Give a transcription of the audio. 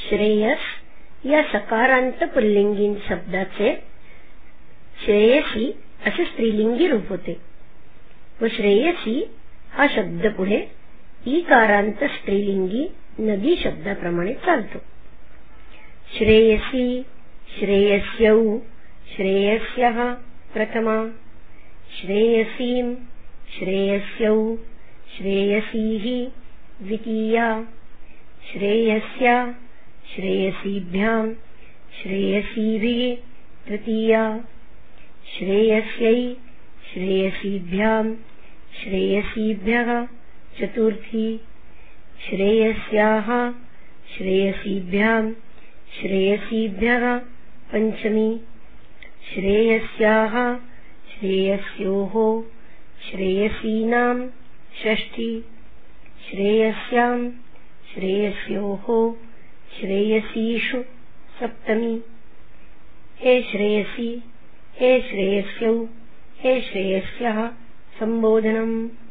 श्रेयस या सकारांत पुल्लिंगी शब्दाचे श्रेयसी असे स्त्रीलिंगी रूप होते व श्रेयसी हा शब्द पुढे ईकारांत स्त्रीलिंगी नदी शब्दाप्रमाणे चालतो. श्रेयसी, श्रेयस्यौ, श्रेयस्यः प्रथमा, श्रेयसीं, श्रेयस्यौ, श्रेयसीः द्वितीया, श्रेयस्या, श्रेयसीभ्यां, श्रेयसीभिः तृतीया, श्रेयस्यै, श्रेयसीभ्यां, श्रेयसीभ्यः चतुर्थी, श्रेयस्याः, श्रेयसीभ्यां, श्रेयसीभ्यः पंचमी, श्रेयस्याः, श्रेयस्योः, श्रेयसीनां षष्ठी, श्रेयस्यां, श्रेयस्योः, श्रेयसीषु सप्तमी. हे श्रेयसी, हे श्रेयस्यौ, हे श्रेयस्यः संबोधनम्.